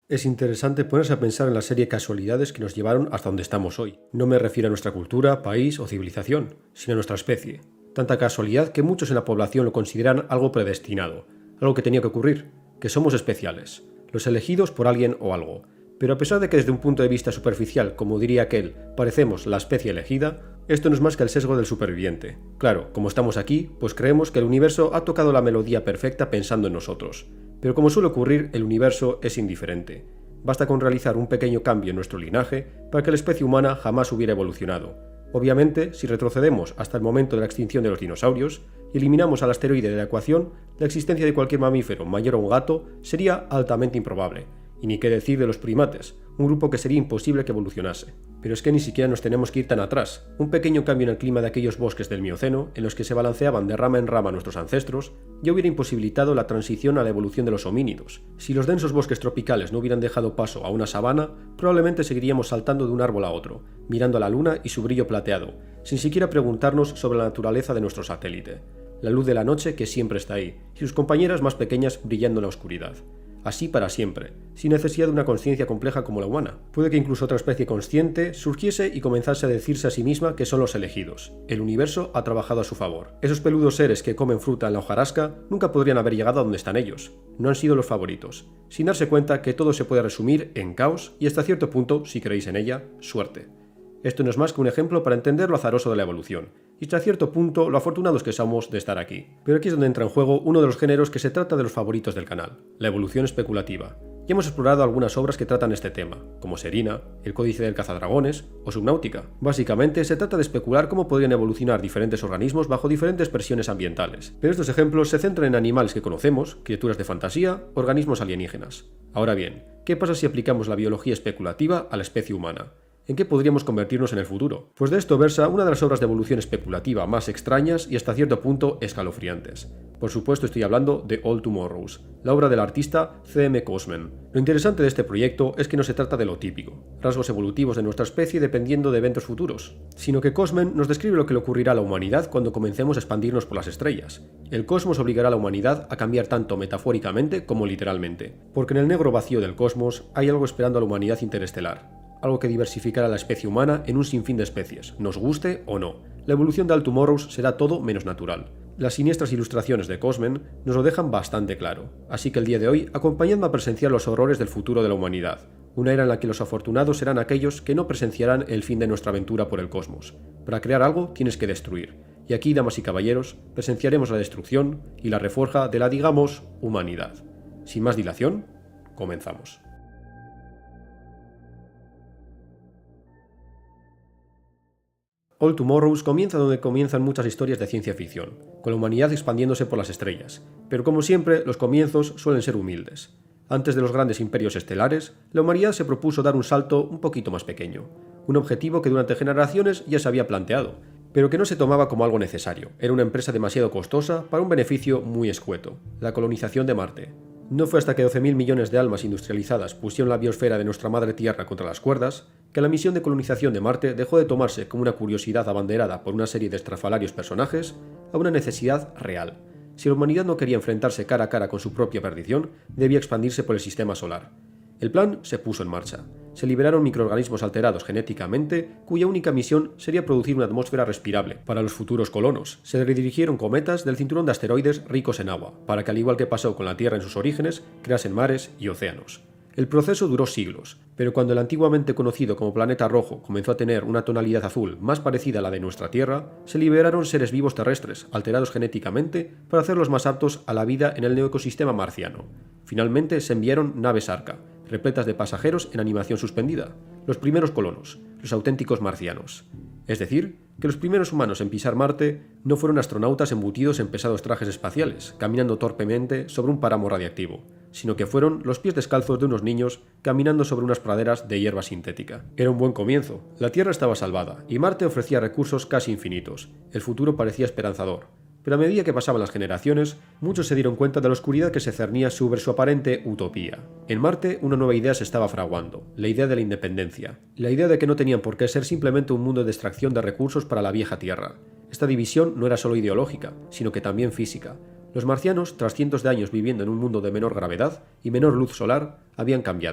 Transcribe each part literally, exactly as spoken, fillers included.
Es interesante ponerse a pensar en la serie de casualidades que nos llevaron hasta donde estamos hoy. No me refiero a nuestra cultura, país o civilización, sino a nuestra especie. Tanta casualidad que muchos en la población lo consideran algo predestinado, algo que tenía que ocurrir, que somos especiales, los elegidos por alguien o algo. Pero a pesar de que desde un punto de vista superficial, como diría aquel, parecemos la especie elegida, esto no es más que el sesgo del superviviente. Claro, como estamos aquí, pues creemos que el universo ha tocado la melodía perfecta pensando en nosotros. Pero como suele ocurrir, el universo es indiferente. Basta con realizar un pequeño cambio en nuestro linaje para que la especie humana jamás hubiera evolucionado. Obviamente, si retrocedemos hasta el momento de la extinción de los dinosaurios y eliminamos al asteroide de la ecuación, la existencia de cualquier mamífero mayor a un gato sería altamente improbable. Y ni qué decir de los primates, un grupo que sería imposible que evolucionase. Pero es que ni siquiera nos tenemos que ir tan atrás. Un pequeño cambio en el clima de aquellos bosques del Mioceno, en los que se balanceaban de rama en rama nuestros ancestros, ya hubiera imposibilitado la transición a la evolución de los homínidos. Si los densos bosques tropicales no hubieran dejado paso a una sabana, probablemente seguiríamos saltando de un árbol a otro, mirando a la luna y su brillo plateado, sin siquiera preguntarnos sobre la naturaleza de nuestro satélite. La luz de la noche que siempre está ahí, y sus compañeras más pequeñas brillando en la oscuridad. Así para siempre, sin necesidad de una conciencia compleja como la humana. Puede que incluso otra especie consciente surgiese y comenzase a decirse a sí misma que son los elegidos. El universo ha trabajado a su favor. Esos peludos seres que comen fruta en la hojarasca nunca podrían haber llegado a donde están ellos. No han sido los favoritos. Sin darse cuenta que todo se puede resumir en caos y hasta cierto punto, si creéis en ella, suerte. Esto no es más que un ejemplo para entender lo azaroso de la evolución, y hasta cierto punto lo afortunados que somos de estar aquí. Pero aquí es donde entra en juego uno de los géneros que se trata de los favoritos del canal, la evolución especulativa. Ya hemos explorado algunas obras que tratan este tema, como Serina, El Códice del Cazadragones o Subnáutica. Básicamente se trata de especular cómo podrían evolucionar diferentes organismos bajo diferentes presiones ambientales. Pero estos ejemplos se centran en animales que conocemos, criaturas de fantasía, organismos alienígenas. Ahora bien, ¿qué pasa si aplicamos la biología especulativa a la especie humana? ¿En qué podríamos convertirnos en el futuro? Pues de esto versa una de las obras de evolución especulativa más extrañas y hasta cierto punto escalofriantes. Por supuesto estoy hablando de All Tomorrows, la obra del artista C M Cosman. Lo interesante de este proyecto es que no se trata de lo típico, rasgos evolutivos de nuestra especie dependiendo de eventos futuros, sino que Cosman nos describe lo que le ocurrirá a la humanidad cuando comencemos a expandirnos por las estrellas. El cosmos obligará a la humanidad a cambiar tanto metafóricamente como literalmente, porque en el negro vacío del cosmos hay algo esperando a la humanidad interestelar. Algo que diversificará a la especie humana en un sinfín de especies, nos guste o no. La evolución de All Tomorrows será todo menos natural. Las siniestras ilustraciones de Cosman nos lo dejan bastante claro, así que el día de hoy acompañadme a presenciar los horrores del futuro de la humanidad, una era en la que los afortunados serán aquellos que no presenciarán el fin de nuestra aventura por el cosmos. Para crear algo tienes que destruir, y aquí, damas y caballeros, presenciaremos la destrucción y la reforja de la, digamos, humanidad. Sin más dilación, comenzamos. All Tomorrows comienza donde comienzan muchas historias de ciencia ficción, con la humanidad expandiéndose por las estrellas, pero como siempre, los comienzos suelen ser humildes. Antes de los grandes imperios estelares, la humanidad se propuso dar un salto un poquito más pequeño, un objetivo que durante generaciones ya se había planteado, pero que no se tomaba como algo necesario. Era una empresa demasiado costosa para un beneficio muy escueto: la colonización de Marte. No fue hasta que doce mil millones de almas industrializadas pusieron la biosfera de nuestra madre Tierra contra las cuerdas que la misión de colonización de Marte dejó de tomarse como una curiosidad abanderada por una serie de estrafalarios personajes a una necesidad real. Si la humanidad no quería enfrentarse cara a cara con su propia perdición, debía expandirse por el sistema solar. El plan se puso en marcha. Se liberaron microorganismos alterados genéticamente, cuya única misión sería producir una atmósfera respirable para los futuros colonos. Se redirigieron cometas del cinturón de asteroides ricos en agua, para que, al igual que pasó con la Tierra en sus orígenes, creasen mares y océanos. El proceso duró siglos, pero cuando el antiguamente conocido como planeta rojo comenzó a tener una tonalidad azul más parecida a la de nuestra Tierra, se liberaron seres vivos terrestres, alterados genéticamente, para hacerlos más aptos a la vida en el neoecosistema marciano. Finalmente se enviaron naves Arca, repletas de pasajeros en animación suspendida, los primeros colonos, los auténticos marcianos. Es decir, que los primeros humanos en pisar Marte no fueron astronautas embutidos en pesados trajes espaciales, caminando torpemente sobre un páramo radiactivo, sino que fueron los pies descalzos de unos niños caminando sobre unas praderas de hierba sintética. Era un buen comienzo, la Tierra estaba salvada, y Marte ofrecía recursos casi infinitos. El futuro parecía esperanzador. Pero a medida que pasaban las generaciones, muchos se dieron cuenta de la oscuridad que se cernía sobre su aparente utopía. En Marte, una nueva idea se estaba fraguando, la idea de la independencia, la idea de que no tenían por qué ser simplemente un mundo de extracción de recursos para la vieja Tierra. Esta división no era solo ideológica, sino que también física. Los marcianos, tras cientos de años viviendo en un mundo de menor gravedad y menor luz solar, habían cambiado.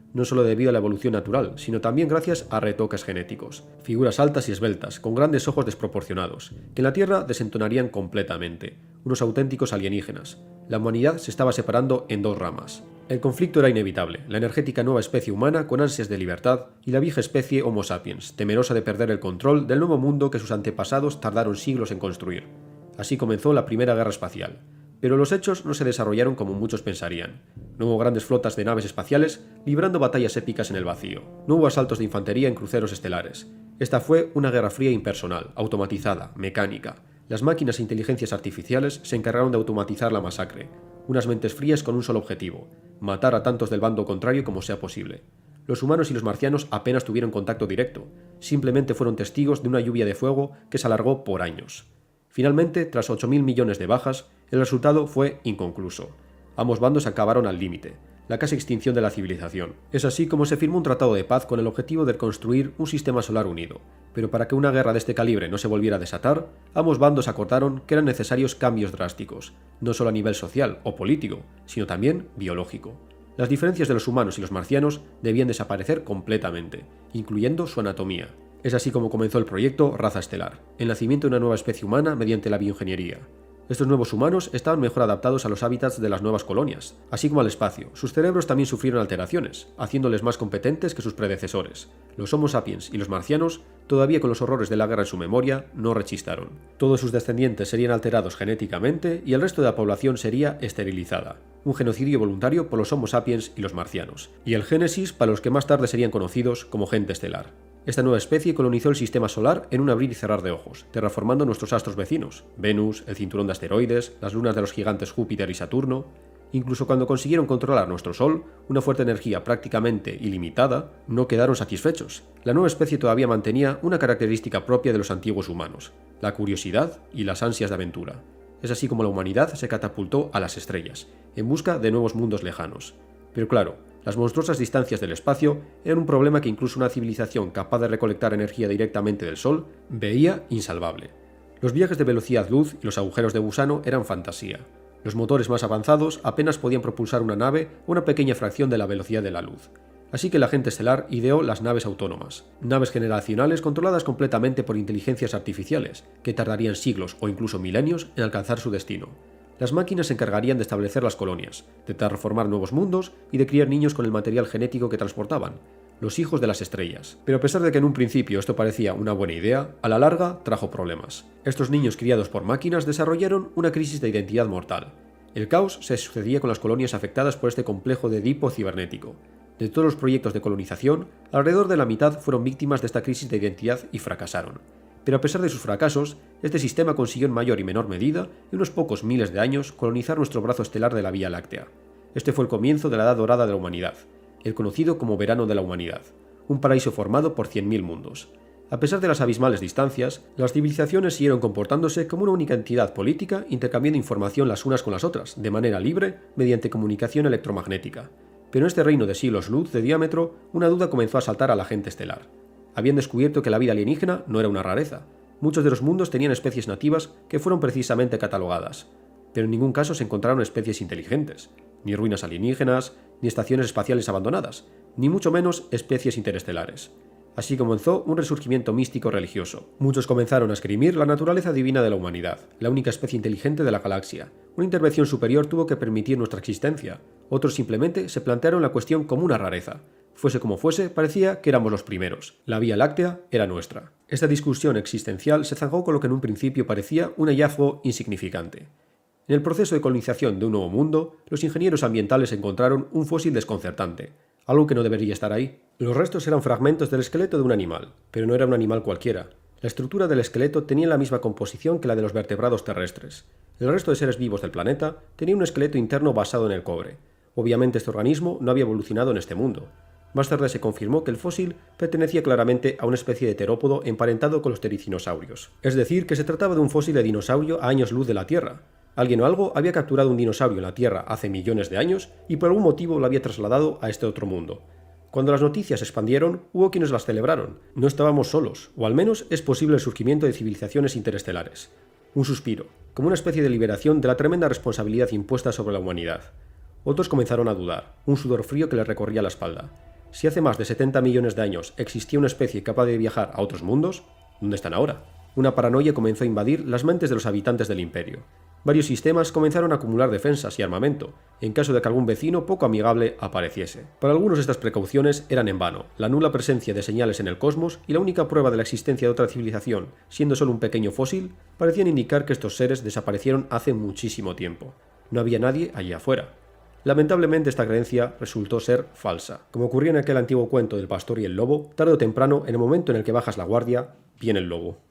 no solo debido a la evolución natural, sino también gracias a retoques genéticos. Figuras altas y esbeltas, con grandes ojos desproporcionados, que en la Tierra desentonarían completamente, unos auténticos alienígenas. La humanidad se estaba separando en dos ramas. El conflicto era inevitable, la energética nueva especie humana con ansias de libertad y la vieja especie Homo sapiens, temerosa de perder el control del nuevo mundo que sus antepasados tardaron siglos en construir. Así comenzó la Primera Guerra Espacial. Pero los hechos no se desarrollaron como muchos pensarían. No hubo grandes flotas de naves espaciales librando batallas épicas en el vacío. No hubo asaltos de infantería en cruceros estelares. Esta fue una guerra fría impersonal, automatizada, mecánica. Las máquinas e inteligencias artificiales se encargaron de automatizar la masacre. Unas mentes frías con un solo objetivo: matar a tantos del bando contrario como sea posible. Los humanos y los marcianos apenas tuvieron contacto directo. Simplemente fueron testigos de una lluvia de fuego que se alargó por años. Finalmente, tras ocho mil millones de bajas, el resultado fue inconcluso. Ambos bandos acabaron al límite, la casi extinción de la civilización. Es así como se firmó un tratado de paz con el objetivo de construir un sistema solar unido. Pero para que una guerra de este calibre no se volviera a desatar, ambos bandos acordaron que eran necesarios cambios drásticos, no solo a nivel social o político, sino también biológico. Las diferencias de los humanos y los marcianos debían desaparecer completamente, incluyendo su anatomía. Es así como comenzó el proyecto Raza Estelar, el nacimiento de una nueva especie humana mediante la bioingeniería. Estos nuevos humanos estaban mejor adaptados a los hábitats de las nuevas colonias, así como al espacio. Sus cerebros también sufrieron alteraciones, haciéndoles más competentes que sus predecesores. Los Homo sapiens y los marcianos, todavía con los horrores de la guerra en su memoria, no rechistaron. Todos sus descendientes serían alterados genéticamente y el resto de la población sería esterilizada. Un genocidio voluntario por los Homo sapiens y los marcianos. Y el Génesis para los que más tarde serían conocidos como gente estelar. Esta nueva especie colonizó el sistema solar en un abrir y cerrar de ojos, terraformando nuestros astros vecinos, Venus, el cinturón de asteroides, las lunas de los gigantes Júpiter y Saturno. Incluso cuando consiguieron controlar nuestro Sol, una fuerte energía prácticamente ilimitada, no quedaron satisfechos. La nueva especie todavía mantenía una característica propia de los antiguos humanos: la curiosidad y las ansias de aventura. Es así como la humanidad se catapultó a las estrellas, en busca de nuevos mundos lejanos. Pero claro, las monstruosas distancias del espacio eran un problema que incluso una civilización capaz de recolectar energía directamente del Sol veía insalvable. Los viajes de velocidad luz y los agujeros de gusano eran fantasía. Los motores más avanzados apenas podían propulsar una nave a una pequeña fracción de la velocidad de la luz. Así que la gente estelar ideó las naves autónomas, naves generacionales controladas completamente por inteligencias artificiales, que tardarían siglos o incluso milenios en alcanzar su destino. Las máquinas se encargarían de establecer las colonias, de terraformar nuevos mundos y de criar niños con el material genético que transportaban, los hijos de las estrellas. Pero a pesar de que en un principio esto parecía una buena idea, a la larga trajo problemas. Estos niños criados por máquinas desarrollaron una crisis de identidad mortal. El caos se sucedía con las colonias afectadas por este complejo de Edipo cibernético. De todos los proyectos de colonización, alrededor de la mitad fueron víctimas de esta crisis de identidad y fracasaron. Pero a pesar de sus fracasos, este sistema consiguió en mayor y menor medida, en unos pocos miles de años, colonizar nuestro brazo estelar de la Vía Láctea. Este fue el comienzo de la Edad Dorada de la humanidad, el conocido como Verano de la Humanidad, un paraíso formado por cien mil mundos. A pesar de las abismales distancias, las civilizaciones siguieron comportándose como una única entidad política, intercambiando información las unas con las otras, de manera libre, mediante comunicación electromagnética. Pero en este reino de siglos luz de diámetro, una duda comenzó a saltar a la gente estelar. Habían descubierto que la vida alienígena no era una rareza. Muchos de los mundos tenían especies nativas que fueron precisamente catalogadas. Pero en ningún caso se encontraron especies inteligentes, ni ruinas alienígenas, ni estaciones espaciales abandonadas, ni mucho menos especies interestelares. Así comenzó un resurgimiento místico religioso. Muchos comenzaron a esgrimir la naturaleza divina de la humanidad, la única especie inteligente de la galaxia. Una intervención superior tuvo que permitir nuestra existencia. Otros simplemente se plantearon la cuestión como una rareza. Fuese como fuese, parecía que éramos los primeros. La Vía Láctea era nuestra. Esta discusión existencial se zanjó con lo que en un principio parecía un hallazgo insignificante. En el proceso de colonización de un nuevo mundo, los ingenieros ambientales encontraron un fósil desconcertante, algo que no debería estar ahí. Los restos eran fragmentos del esqueleto de un animal, pero no era un animal cualquiera. La estructura del esqueleto tenía la misma composición que la de los vertebrados terrestres. El resto de seres vivos del planeta tenía un esqueleto interno basado en el cobre. Obviamente este organismo no había evolucionado en este mundo. Más tarde se confirmó que el fósil pertenecía claramente a una especie de terópodo emparentado con los ptericinosaurios. Es decir, que se trataba de un fósil de dinosaurio a años luz de la Tierra. Alguien o algo había capturado un dinosaurio en la Tierra hace millones de años y por algún motivo lo había trasladado a este otro mundo. Cuando las noticias se expandieron, hubo quienes las celebraron. No estábamos solos, o al menos es posible el surgimiento de civilizaciones interestelares. Un suspiro, como una especie de liberación de la tremenda responsabilidad impuesta sobre la humanidad. Otros comenzaron a dudar, un sudor frío que les recorría la espalda. Si hace más de setenta millones de años existía una especie capaz de viajar a otros mundos, ¿dónde están ahora? Una paranoia comenzó a invadir las mentes de los habitantes del imperio. Varios sistemas comenzaron a acumular defensas y armamento, en caso de que algún vecino poco amigable apareciese. Para algunos estas precauciones eran en vano, la nula presencia de señales en el cosmos y la única prueba de la existencia de otra civilización, siendo solo un pequeño fósil, parecían indicar que estos seres desaparecieron hace muchísimo tiempo. No había nadie allí afuera. Lamentablemente esta creencia resultó ser falsa. Como ocurría en aquel antiguo cuento del pastor y el lobo, tarde o temprano, en el momento en el que bajas la guardia, viene el lobo.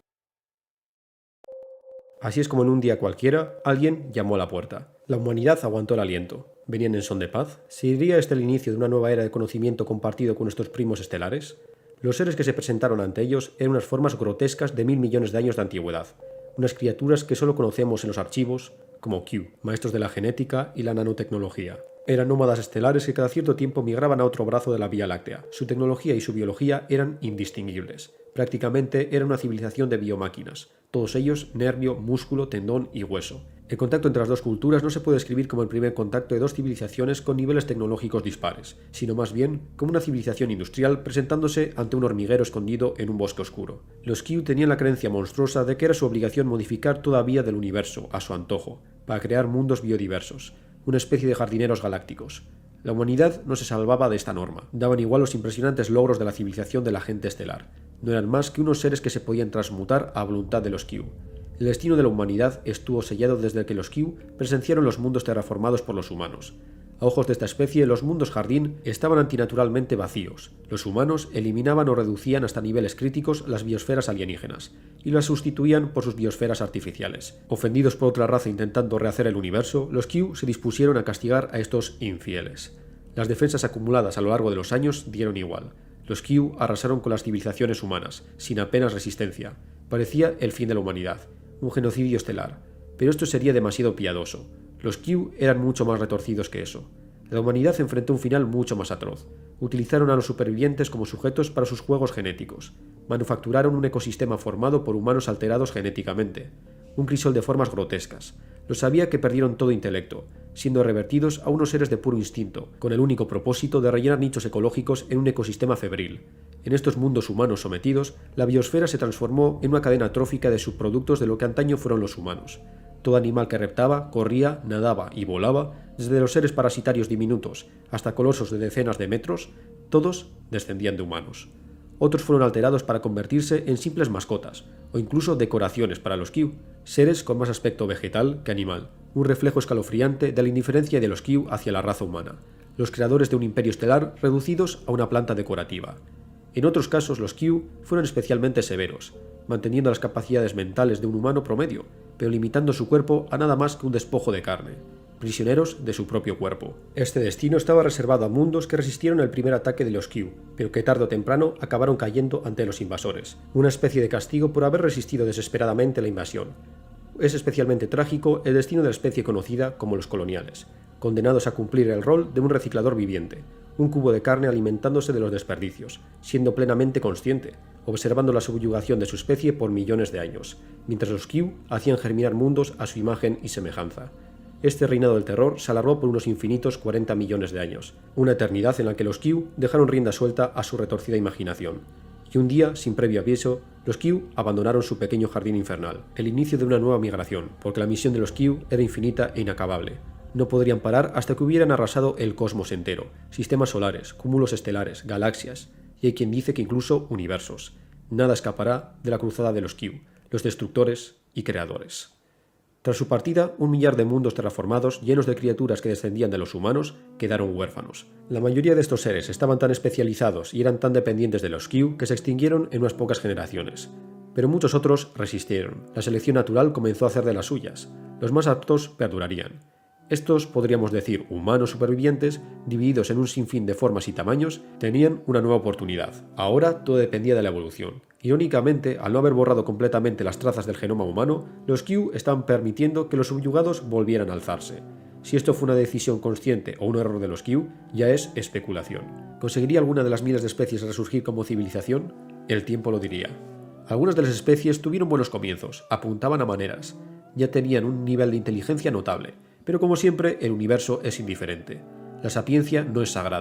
Así es como en un día cualquiera, alguien llamó a la puerta. La humanidad aguantó el aliento. ¿Venían en son de paz? ¿Sería este el inicio de una nueva era de conocimiento compartido con nuestros primos estelares? Los seres que se presentaron ante ellos eran unas formas grotescas de mil millones de años de antigüedad, unas criaturas que solo conocemos en los archivos como Q, maestros de la genética y la nanotecnología. Eran nómadas estelares que cada cierto tiempo migraban a otro brazo de la Vía Láctea. Su tecnología y su biología eran indistinguibles. Prácticamente era una civilización de biomáquinas, todos ellos nervio, músculo, tendón y hueso. El contacto entre las dos culturas no se puede describir como el primer contacto de dos civilizaciones con niveles tecnológicos dispares, sino más bien como una civilización industrial presentándose ante un hormiguero escondido en un bosque oscuro. Los Q tenían la creencia monstruosa de que era su obligación modificar toda vía del universo a su antojo, para crear mundos biodiversos, una especie de jardineros galácticos. La humanidad no se salvaba de esta norma. Daban igual los impresionantes logros de la civilización de la gente estelar. No eran más que unos seres que se podían transmutar a voluntad de los Q. El destino de la humanidad estuvo sellado desde que los Q presenciaron los mundos terraformados por los humanos. A ojos de esta especie, los mundos jardín estaban antinaturalmente vacíos. Los humanos eliminaban o reducían hasta niveles críticos las biosferas alienígenas, y las sustituían por sus biosferas artificiales. Ofendidos por otra raza intentando rehacer el universo, los Q se dispusieron a castigar a estos infieles. Las defensas acumuladas a lo largo de los años dieron igual. Los Q arrasaron con las civilizaciones humanas, sin apenas resistencia. Parecía el fin de la humanidad, un genocidio estelar. Pero esto sería demasiado piadoso. Los Q eran mucho más retorcidos que eso. La humanidad enfrentó un final mucho más atroz. Utilizaron a los supervivientes como sujetos para sus juegos genéticos. Manufacturaron un ecosistema formado por humanos alterados genéticamente. Un crisol de formas grotescas. Lo sabía que perdieron todo intelecto, siendo revertidos a unos seres de puro instinto, con el único propósito de rellenar nichos ecológicos en un ecosistema febril. En estos mundos humanos sometidos, la biosfera se transformó en una cadena trófica de subproductos de lo que antaño fueron los humanos. Todo animal que reptaba, corría, nadaba y volaba, desde los seres parasitarios diminutos hasta colosos de decenas de metros, todos descendían de humanos. Otros fueron alterados para convertirse en simples mascotas, o incluso decoraciones para los Q, seres con más aspecto vegetal que animal, un reflejo escalofriante de la indiferencia de los Q hacia la raza humana, los creadores de un imperio estelar reducidos a una planta decorativa. En otros casos los Q fueron especialmente severos, manteniendo las capacidades mentales de un humano promedio, pero limitando su cuerpo a nada más que un despojo de carne, prisioneros de su propio cuerpo. Este destino estaba reservado a mundos que resistieron el primer ataque de los Q, pero que tarde o temprano acabaron cayendo ante los invasores, una especie de castigo por haber resistido desesperadamente la invasión. Es especialmente trágico el destino de la especie conocida como los coloniales, condenados a cumplir el rol de un reciclador viviente, un cubo de carne alimentándose de los desperdicios, siendo plenamente consciente, observando la subyugación de su especie por millones de años, mientras los Q hacían germinar mundos a su imagen y semejanza. Este reinado del terror se alargó por unos infinitos cuarenta millones de años, una eternidad en la que los Q dejaron rienda suelta a su retorcida imaginación. Y un día, sin previo aviso, los Q abandonaron su pequeño jardín infernal, el inicio de una nueva migración, porque la misión de los Q era infinita e inacabable. No podrían parar hasta que hubieran arrasado el cosmos entero, sistemas solares, cúmulos estelares, galaxias, y hay quien dice que incluso universos. Nada escapará de la cruzada de los Q, los destructores y creadores. Tras su partida, un millar de mundos terraformados, llenos de criaturas que descendían de los humanos, quedaron huérfanos. La mayoría de estos seres estaban tan especializados y eran tan dependientes de los Q que se extinguieron en unas pocas generaciones. Pero muchos otros resistieron. La selección natural comenzó a hacer de las suyas. Los más aptos perdurarían. Estos, podríamos decir, humanos supervivientes, divididos en un sinfín de formas y tamaños, tenían una nueva oportunidad. Ahora todo dependía de la evolución. Irónicamente, al no haber borrado completamente las trazas del genoma humano, los Q estaban permitiendo que los subyugados volvieran a alzarse. Si esto fue una decisión consciente o un error de los Q, ya es especulación. ¿Conseguiría alguna de las miles de especies resurgir como civilización? El tiempo lo diría. Algunas de las especies tuvieron buenos comienzos, apuntaban a maneras, ya tenían un nivel de inteligencia notable. Pero como siempre, el universo es indiferente. La sapiencia no es sagrada.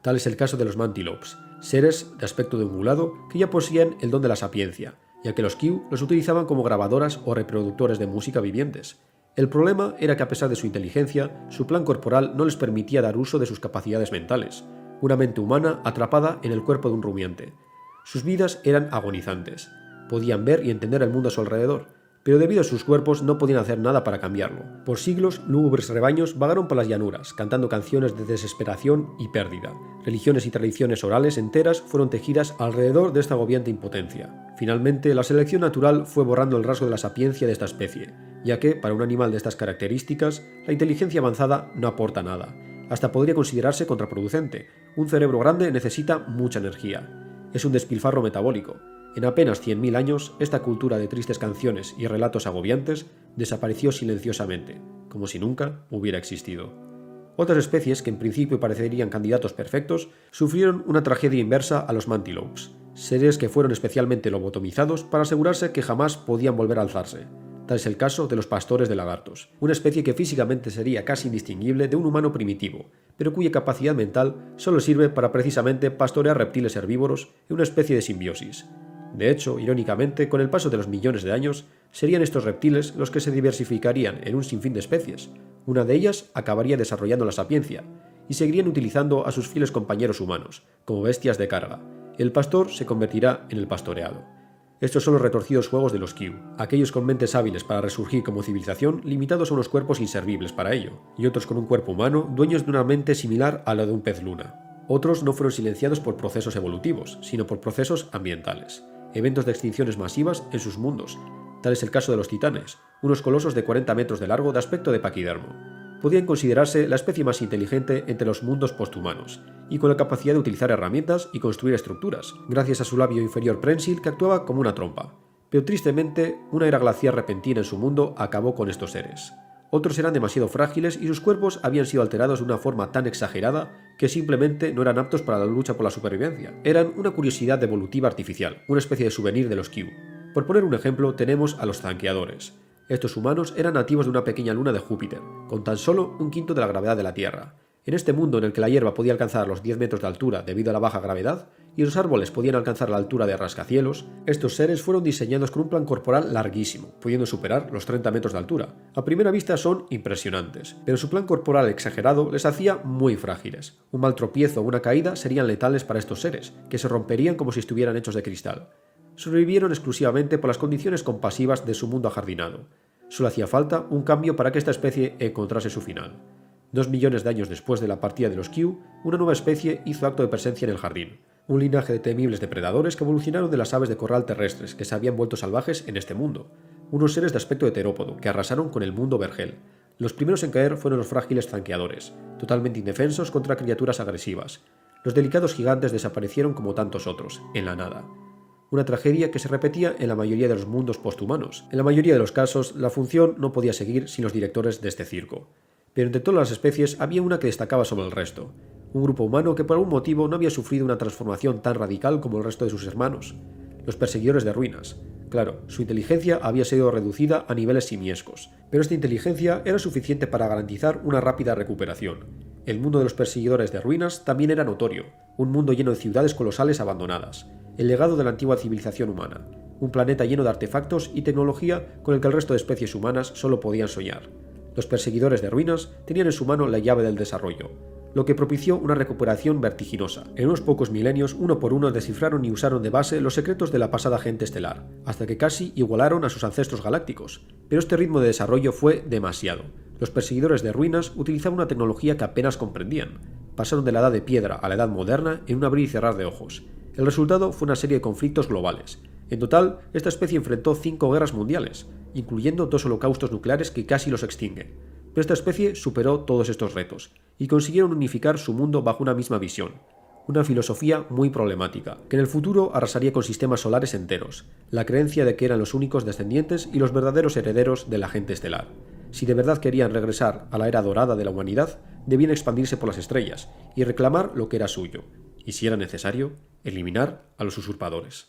Tal es el caso de los Mantilopes, seres de aspecto de ungulado que ya poseían el don de la sapiencia, ya que los Q los utilizaban como grabadoras o reproductores de música vivientes. El problema era que a pesar de su inteligencia, su plan corporal no les permitía dar uso de sus capacidades mentales, una mente humana atrapada en el cuerpo de un rumiante. Sus vidas eran agonizantes. Podían ver y entender el mundo a su alrededor, pero debido a sus cuerpos no podían hacer nada para cambiarlo. Por siglos, lúgubres rebaños vagaron por las llanuras, cantando canciones de desesperación y pérdida. Religiones y tradiciones orales enteras fueron tejidas alrededor de esta agobiante impotencia. Finalmente, la selección natural fue borrando el rasgo de la sapiencia de esta especie, ya que, para un animal de estas características, la inteligencia avanzada no aporta nada. Hasta podría considerarse contraproducente. Un cerebro grande necesita mucha energía. Es un despilfarro metabólico. En apenas cien mil años, esta cultura de tristes canciones y relatos agobiantes desapareció silenciosamente, como si nunca hubiera existido. Otras especies, que en principio parecerían candidatos perfectos, sufrieron una tragedia inversa a los Mantilopes, seres que fueron especialmente lobotomizados para asegurarse que jamás podían volver a alzarse. Tal es el caso de los pastores de lagartos, una especie que físicamente sería casi indistinguible de un humano primitivo, pero cuya capacidad mental solo sirve para precisamente pastorear reptiles herbívoros en una especie de simbiosis. De hecho, irónicamente, con el paso de los millones de años, serían estos reptiles los que se diversificarían en un sinfín de especies. Una de ellas acabaría desarrollando la sapiencia, y seguirían utilizando a sus fieles compañeros humanos, como bestias de carga. El pastor se convertirá en el pastoreado. Estos son los retorcidos juegos de los Q, aquellos con mentes hábiles para resurgir como civilización, limitados a unos cuerpos inservibles para ello, y otros con un cuerpo humano, dueños de una mente similar a la de un pez luna. Otros no fueron silenciados por procesos evolutivos, sino por procesos ambientales. Eventos de extinciones masivas en sus mundos. Tal es el caso de los titanes, unos colosos de cuarenta metros de largo de aspecto de paquidermo. Podían considerarse la especie más inteligente entre los mundos posthumanos, y con la capacidad de utilizar herramientas y construir estructuras, gracias a su labio inferior prensil que actuaba como una trompa. Pero tristemente, una era glacial repentina en su mundo acabó con estos seres. Otros eran demasiado frágiles y sus cuerpos habían sido alterados de una forma tan exagerada que simplemente no eran aptos para la lucha por la supervivencia. Eran una curiosidad evolutiva artificial, una especie de souvenir de los Q. Por poner un ejemplo, tenemos a los zanqueadores. Estos humanos eran nativos de una pequeña luna de Júpiter, con tan solo un quinto de la gravedad de la Tierra. En este mundo en el que la hierba podía alcanzar los diez metros de altura debido a la baja gravedad, y los árboles podían alcanzar la altura de rascacielos, estos seres fueron diseñados con un plan corporal larguísimo, pudiendo superar los treinta metros de altura. A primera vista son impresionantes, pero su plan corporal exagerado les hacía muy frágiles. Un mal tropiezo o una caída serían letales para estos seres, que se romperían como si estuvieran hechos de cristal. Sobrevivieron exclusivamente por las condiciones compasivas de su mundo ajardinado. Solo hacía falta un cambio para que esta especie encontrase su final. Dos millones de años después de la partida de los Q, una nueva especie hizo acto de presencia en el jardín. Un linaje de temibles depredadores que evolucionaron de las aves de corral terrestres que se habían vuelto salvajes en este mundo. Unos seres de aspecto heterópodo que arrasaron con el mundo vergel. Los primeros en caer fueron los frágiles zanqueadores, totalmente indefensos contra criaturas agresivas. Los delicados gigantes desaparecieron como tantos otros, en la nada. Una tragedia que se repetía en la mayoría de los mundos posthumanos. En la mayoría de los casos, la función no podía seguir sin los directores de este circo. Pero entre todas las especies había una que destacaba sobre el resto. Un grupo humano que por algún motivo no había sufrido una transformación tan radical como el resto de sus hermanos. Los perseguidores de ruinas. Claro, su inteligencia había sido reducida a niveles simiescos, pero esta inteligencia era suficiente para garantizar una rápida recuperación. El mundo de los perseguidores de ruinas también era notorio, un mundo lleno de ciudades colosales abandonadas, el legado de la antigua civilización humana, un planeta lleno de artefactos y tecnología con el que el resto de especies humanas solo podían soñar. Los perseguidores de ruinas tenían en su mano la llave del desarrollo, lo que propició una recuperación vertiginosa. En unos pocos milenios, uno por uno descifraron y usaron de base los secretos de la pasada gente estelar, hasta que casi igualaron a sus ancestros galácticos. Pero este ritmo de desarrollo fue demasiado. Los perseguidores de ruinas utilizaban una tecnología que apenas comprendían. Pasaron de la edad de piedra a la edad moderna en un abrir y cerrar de ojos. El resultado fue una serie de conflictos globales. En total, esta especie enfrentó cinco guerras mundiales, incluyendo dos holocaustos nucleares que casi los extinguen. Pero esta especie superó todos estos retos, y consiguieron unificar su mundo bajo una misma visión. Una filosofía muy problemática, que en el futuro arrasaría con sistemas solares enteros, la creencia de que eran los únicos descendientes y los verdaderos herederos de la gente estelar. Si de verdad querían regresar a la era dorada de la humanidad, debían expandirse por las estrellas y reclamar lo que era suyo, y si era necesario, eliminar a los usurpadores.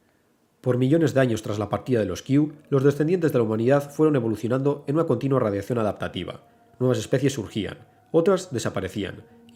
Por millones de años tras la partida de los Q, los descendientes de la humanidad fueron evolucionando en una continua radiación adaptativa. Nuevas especies surgían, otras desaparecían,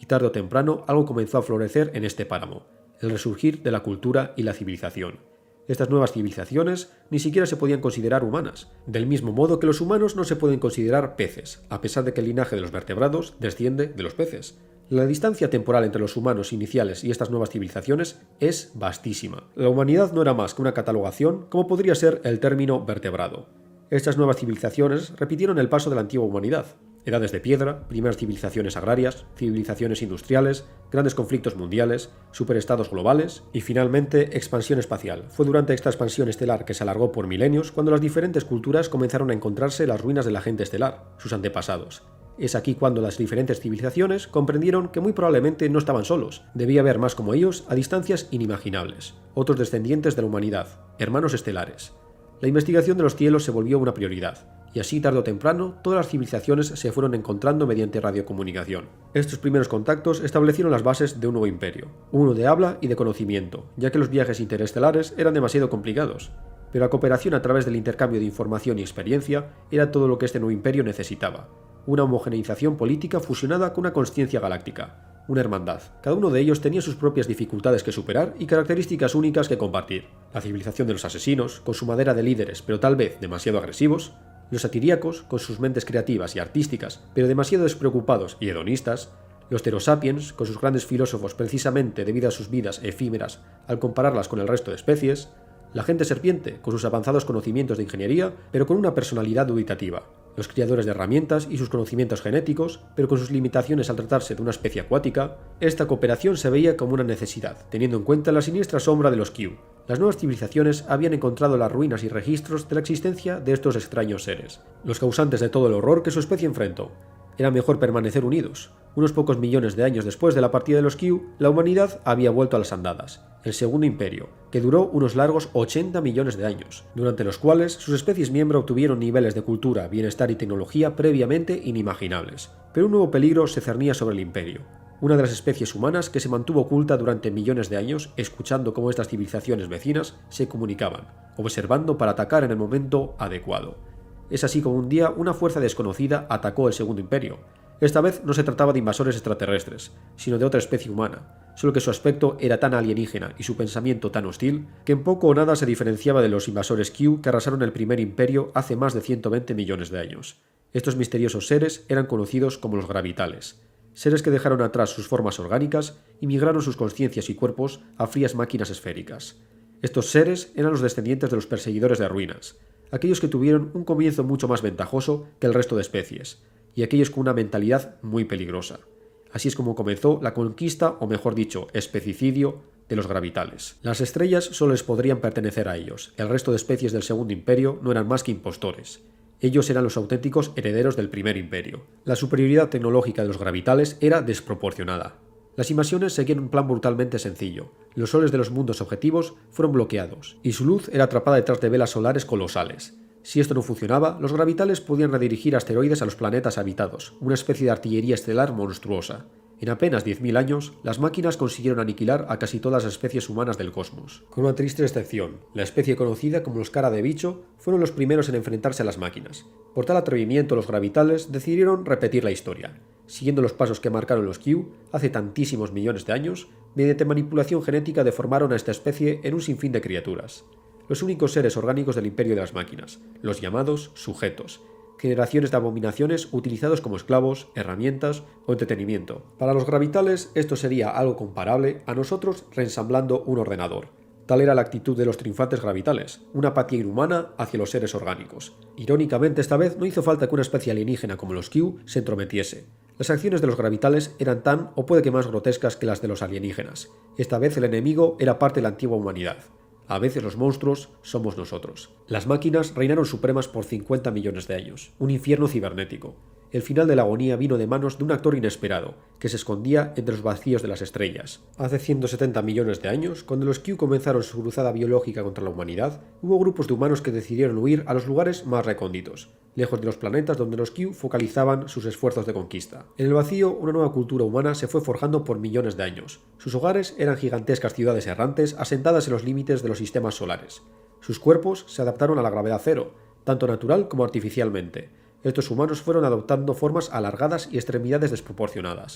y tarde o temprano algo comenzó a florecer en este páramo, el resurgir de la cultura y la civilización. Estas nuevas civilizaciones ni siquiera se podían considerar humanas, del mismo modo que los humanos no se pueden considerar peces, a pesar de que el linaje de los vertebrados desciende de los peces. La distancia temporal entre los humanos iniciales y estas nuevas civilizaciones es vastísima. La humanidad no era más que una catalogación, como podría ser el término vertebrado. Estas nuevas civilizaciones repitieron el paso de la antigua humanidad. Edades de piedra, primeras civilizaciones agrarias, civilizaciones industriales, grandes conflictos mundiales, superestados globales y finalmente expansión espacial. Fue durante esta expansión estelar que se alargó por milenios cuando las diferentes culturas comenzaron a encontrarse las ruinas de la gente estelar, sus antepasados. Es aquí cuando las diferentes civilizaciones comprendieron que muy probablemente no estaban solos, debía haber más como ellos a distancias inimaginables, otros descendientes de la humanidad, hermanos estelares. La investigación de los cielos se volvió una prioridad, y así tarde o temprano todas las civilizaciones se fueron encontrando mediante radiocomunicación. Estos primeros contactos establecieron las bases de un nuevo imperio, uno de habla y de conocimiento, ya que los viajes interestelares eran demasiado complicados, pero la cooperación a través del intercambio de información y experiencia era todo lo que este nuevo imperio necesitaba, una homogeneización política fusionada con una consciencia galáctica, una hermandad. Cada uno de ellos tenía sus propias dificultades que superar y características únicas que compartir. La civilización de los asesinos, con su madera de líderes pero tal vez demasiado agresivos, los satiríacos, con sus mentes creativas y artísticas, pero demasiado despreocupados y hedonistas, los pterosapiens, con sus grandes filósofos precisamente debido a sus vidas efímeras al compararlas con el resto de especies, la gente serpiente, con sus avanzados conocimientos de ingeniería, pero con una personalidad dubitativa, los criadores de herramientas y sus conocimientos genéticos, pero con sus limitaciones al tratarse de una especie acuática. Esta cooperación se veía como una necesidad, teniendo en cuenta la siniestra sombra de los Q. Las nuevas civilizaciones habían encontrado las ruinas y registros de la existencia de estos extraños seres, los causantes de todo el horror que su especie enfrentó. Era mejor permanecer unidos. Unos pocos millones de años después de la partida de los Q, la humanidad había vuelto a las andadas, el Segundo Imperio, que duró unos largos ochenta millones de años, durante los cuales sus especies miembro obtuvieron niveles de cultura, bienestar y tecnología previamente inimaginables. Pero un nuevo peligro se cernía sobre el Imperio. Una de las especies humanas que se mantuvo oculta durante millones de años, escuchando cómo estas civilizaciones vecinas se comunicaban, observando para atacar en el momento adecuado. Es así como un día una fuerza desconocida atacó el Segundo Imperio. Esta vez no se trataba de invasores extraterrestres, sino de otra especie humana, solo que su aspecto era tan alienígena y su pensamiento tan hostil que en poco o nada se diferenciaba de los invasores Q que arrasaron el primer imperio hace más de ciento veinte millones de años. Estos misteriosos seres eran conocidos como los gravitales, seres que dejaron atrás sus formas orgánicas y migraron sus conciencias y cuerpos a frías máquinas esféricas. Estos seres eran los descendientes de los perseguidores de ruinas, aquellos que tuvieron un comienzo mucho más ventajoso que el resto de especies, y aquellos con una mentalidad muy peligrosa. Así es como comenzó la conquista, o mejor dicho, especicidio, de los gravitales. Las estrellas solo les podrían pertenecer a ellos, el resto de especies del Segundo Imperio no eran más que impostores. Ellos eran los auténticos herederos del Primer Imperio. La superioridad tecnológica de los gravitales era desproporcionada. Las invasiones seguían un plan brutalmente sencillo. Los soles de los mundos objetivos fueron bloqueados, y su luz era atrapada detrás de velas solares colosales. Si esto no funcionaba, los gravitales podían redirigir asteroides a los planetas habitados, una especie de artillería estelar monstruosa. En apenas diez mil años, las máquinas consiguieron aniquilar a casi todas las especies humanas del cosmos. Con una triste excepción, la especie conocida como los cara de bicho fueron los primeros en enfrentarse a las máquinas. Por tal atrevimiento, los gravitales decidieron repetir la historia, siguiendo los pasos que marcaron los Q hace tantísimos millones de años. Mediante manipulación genética deformaron a esta especie en un sinfín de criaturas, los únicos seres orgánicos del imperio de las máquinas, los llamados sujetos, generaciones de abominaciones utilizados como esclavos, herramientas o entretenimiento. Para los gravitales esto sería algo comparable a nosotros reensamblando un ordenador. Tal era la actitud de los triunfantes gravitales, una apatía inhumana hacia los seres orgánicos. Irónicamente, esta vez no hizo falta que una especie alienígena como los Q se entrometiese. Las acciones de los gravitales eran tan o puede que más grotescas que las de los alienígenas. Esta vez el enemigo era parte de la antigua humanidad. A veces los monstruos somos nosotros. Las máquinas reinaron supremas por cincuenta millones de años, un infierno cibernético. El final de la agonía vino de manos de un actor inesperado, que se escondía entre los vacíos de las estrellas. Hace ciento setenta millones de años, cuando los Q comenzaron su cruzada biológica contra la humanidad, hubo grupos de humanos que decidieron huir a los lugares más recónditos, lejos de los planetas donde los Q focalizaban sus esfuerzos de conquista. En el vacío, una nueva cultura humana se fue forjando por millones de años. Sus hogares eran gigantescas ciudades errantes asentadas en los límites de los sistemas solares. Sus cuerpos se adaptaron a la gravedad cero, tanto natural como artificialmente. Estos humanos fueron adoptando formas alargadas y extremidades desproporcionadas,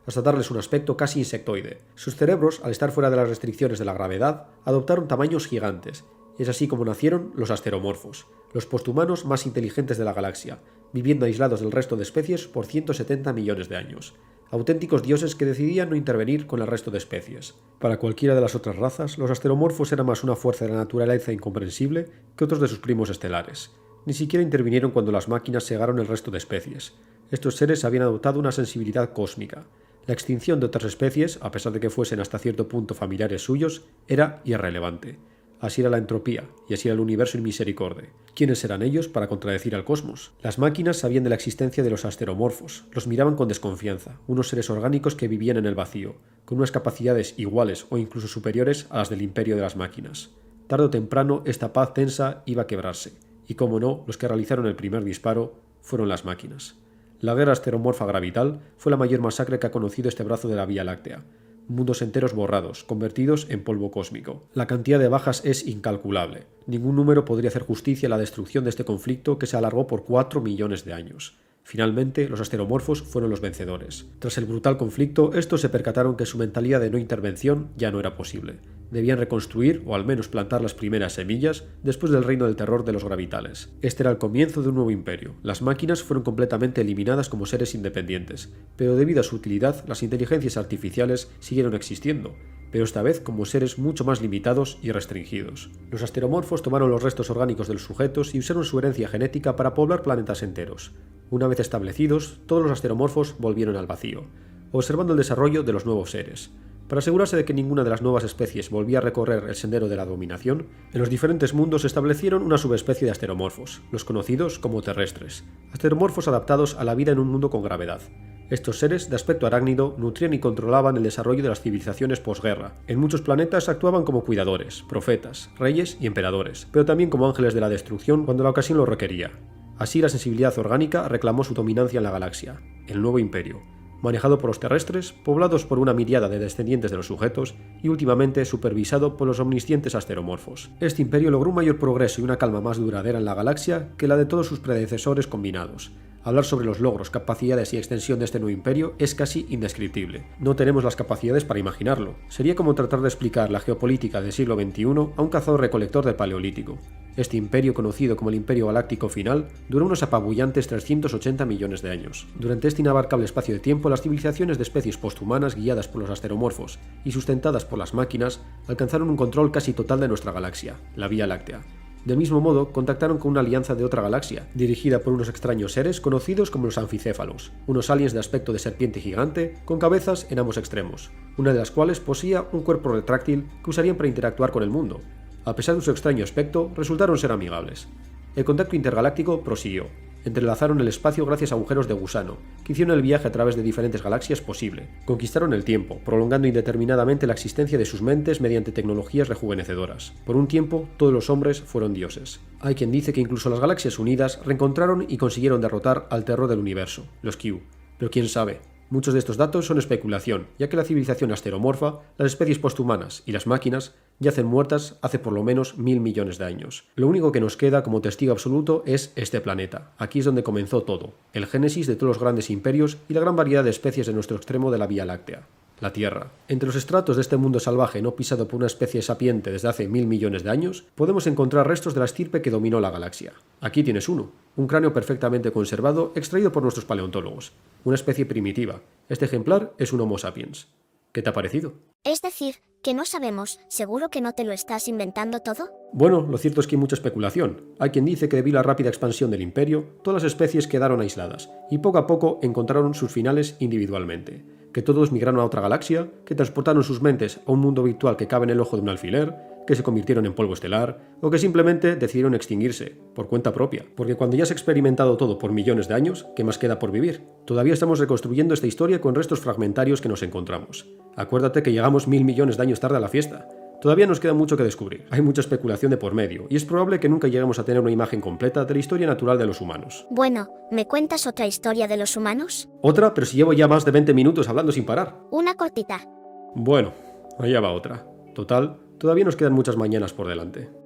hasta darles un aspecto casi insectoide. Sus cerebros, al estar fuera de las restricciones de la gravedad, adoptaron tamaños gigantes. Es así como nacieron los asteromorfos, los posthumanos más inteligentes de la galaxia, viviendo aislados del resto de especies por ciento setenta millones de años. Auténticos dioses que decidían no intervenir con el resto de especies. Para cualquiera de las otras razas, los asteromorfos eran más una fuerza de la naturaleza incomprensible que otros de sus primos estelares. Ni siquiera intervinieron cuando las máquinas cegaron el resto de especies. Estos seres habían adoptado una sensibilidad cósmica. La extinción de otras especies, a pesar de que fuesen hasta cierto punto familiares suyos, era irrelevante. Así era la entropía, y así era el universo en misericordia. ¿Quiénes eran ellos para contradecir al cosmos? Las máquinas sabían de la existencia de los asteromorfos, los miraban con desconfianza, unos seres orgánicos que vivían en el vacío, con unas capacidades iguales o incluso superiores a las del imperio de las máquinas. Tarde o temprano esta paz tensa iba a quebrarse, y como no, los que realizaron el primer disparo fueron las máquinas. La guerra asteromorfa gravital fue la mayor masacre que ha conocido este brazo de la Vía Láctea. Mundos enteros borrados, convertidos en polvo cósmico. La cantidad de bajas es incalculable. Ningún número podría hacer justicia a la destrucción de este conflicto que se alargó por cuatro millones de años. Finalmente, los asteromorfos fueron los vencedores. Tras el brutal conflicto, estos se percataron que su mentalidad de no intervención ya no era posible. Debían reconstruir, o al menos plantar las primeras semillas, después del reino del terror de los gravitales. Este era el comienzo de un nuevo imperio. Las máquinas fueron completamente eliminadas como seres independientes, pero debido a su utilidad, las inteligencias artificiales siguieron existiendo, pero esta vez como seres mucho más limitados y restringidos. Los asteromorfos tomaron los restos orgánicos de los sujetos y usaron su herencia genética para poblar planetas enteros. Una vez establecidos, todos los asteromorfos volvieron al vacío, observando el desarrollo de los nuevos seres. Para asegurarse de que ninguna de las nuevas especies volvía a recorrer el sendero de la dominación, en los diferentes mundos se establecieron una subespecie de asteromorfos, los conocidos como terrestres, asteromorfos adaptados a la vida en un mundo con gravedad. Estos seres, de aspecto arácnido, nutrían y controlaban el desarrollo de las civilizaciones posguerra. En muchos planetas actuaban como cuidadores, profetas, reyes y emperadores, pero también como ángeles de la destrucción cuando la ocasión lo requería. Así la sensibilidad orgánica reclamó su dominancia en la galaxia, el nuevo imperio, manejado por los terrestres, poblados por una miriada de descendientes de los sujetos y últimamente supervisado por los omniscientes asteromorfos. Este imperio logró un mayor progreso y una calma más duradera en la galaxia que la de todos sus predecesores combinados. Hablar sobre los logros, capacidades y extensión de este nuevo imperio es casi indescriptible. No tenemos las capacidades para imaginarlo. Sería como tratar de explicar la geopolítica del siglo veintiuno a un cazador-recolector del Paleolítico. Este imperio, conocido como el Imperio Galáctico Final, duró unos apabullantes trescientos ochenta millones de años. Durante este inabarcable espacio de tiempo, las civilizaciones de especies posthumanas guiadas por los asteromorfos y sustentadas por las máquinas alcanzaron un control casi total de nuestra galaxia, la Vía Láctea. Del mismo modo, contactaron con una alianza de otra galaxia, dirigida por unos extraños seres conocidos como los anficéfalos, unos aliens de aspecto de serpiente gigante, con cabezas en ambos extremos, una de las cuales poseía un cuerpo retráctil que usarían para interactuar con el mundo. A pesar de su extraño aspecto, resultaron ser amigables. El contacto intergaláctico prosiguió. Entrelazaron el espacio gracias a agujeros de gusano, que hicieron el viaje a través de diferentes galaxias posible. Conquistaron el tiempo, prolongando indeterminadamente la existencia de sus mentes mediante tecnologías rejuvenecedoras. Por un tiempo, todos los hombres fueron dioses. Hay quien dice que incluso las galaxias unidas reencontraron y consiguieron derrotar al terror del universo, los Q. Pero quién sabe. Muchos de estos datos son especulación, ya que la civilización asteromorfa, las especies posthumanas y las máquinas yacen muertas hace por lo menos mil millones de años. Lo único que nos queda como testigo absoluto es este planeta. Aquí es donde comenzó todo, el génesis de todos los grandes imperios y la gran variedad de especies de nuestro extremo de la Vía Láctea, la Tierra. Entre los estratos de este mundo salvaje no pisado por una especie sapiente desde hace mil millones de años, podemos encontrar restos de la estirpe que dominó la galaxia. Aquí tienes uno, un cráneo perfectamente conservado extraído por nuestros paleontólogos. Una especie primitiva. Este ejemplar es un Homo sapiens. ¿Qué te ha parecido? Es decir, que no sabemos, ¿seguro que no te lo estás inventando todo? Bueno, lo cierto es que hay mucha especulación. Hay quien dice que debido a la rápida expansión del imperio, todas las especies quedaron aisladas, y poco a poco encontraron sus finales individualmente. Que todos migraron a otra galaxia, que transportaron sus mentes a un mundo virtual que cabe en el ojo de un alfiler, que se convirtieron en polvo estelar, o que simplemente decidieron extinguirse, por cuenta propia. Porque cuando ya se ha experimentado todo por millones de años, ¿qué más queda por vivir? Todavía estamos reconstruyendo esta historia con restos fragmentarios que nos encontramos. Acuérdate que llegamos mil millones de años tarde a la fiesta. Todavía nos queda mucho que descubrir, hay mucha especulación de por medio, y es probable que nunca lleguemos a tener una imagen completa de la historia natural de los humanos. Bueno, ¿me cuentas otra historia de los humanos? ¿Otra? Pero si llevo ya más de veinte minutos hablando sin parar. Una cortita. Bueno, allá va otra. Total, todavía nos quedan muchas mañanas por delante.